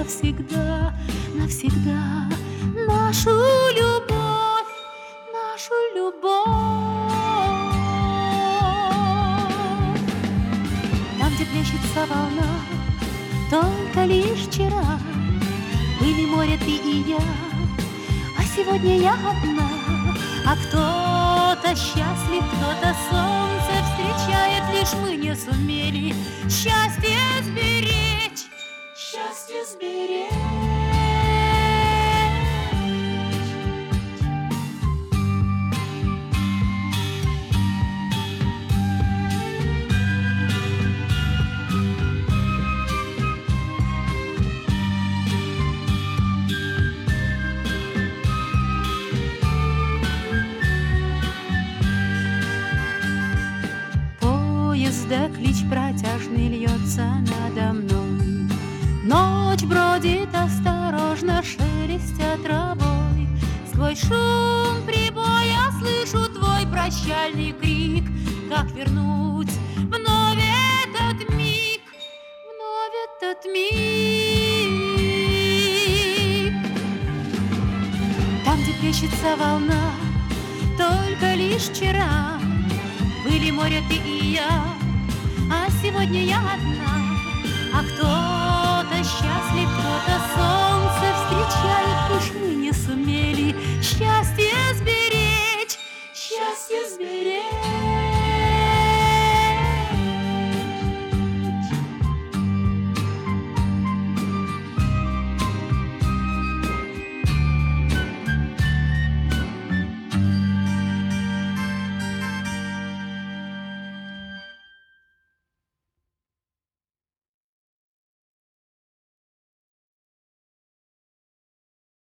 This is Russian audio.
навсегда, навсегда нашу любовь, нашу любовь. Там, где плещется волна, только лишь вчера были море ты и я, а сегодня я одна. А кто-то счастлив, кто-то солнце встречает, лишь мы не сумели счастье сберечь, счастье сберечь. Поезда клич протяжный льется надо мной, ночь бродит осторожно, шелестя травой. Сквозь шум прибоя слышу твой прощальный крик. Как вернуть вновь этот миг, вновь этот миг? Там, где плещется волна, только лишь вчера были море ты и я, а сегодня я одна. А кто-то счастлив, кто-то сон.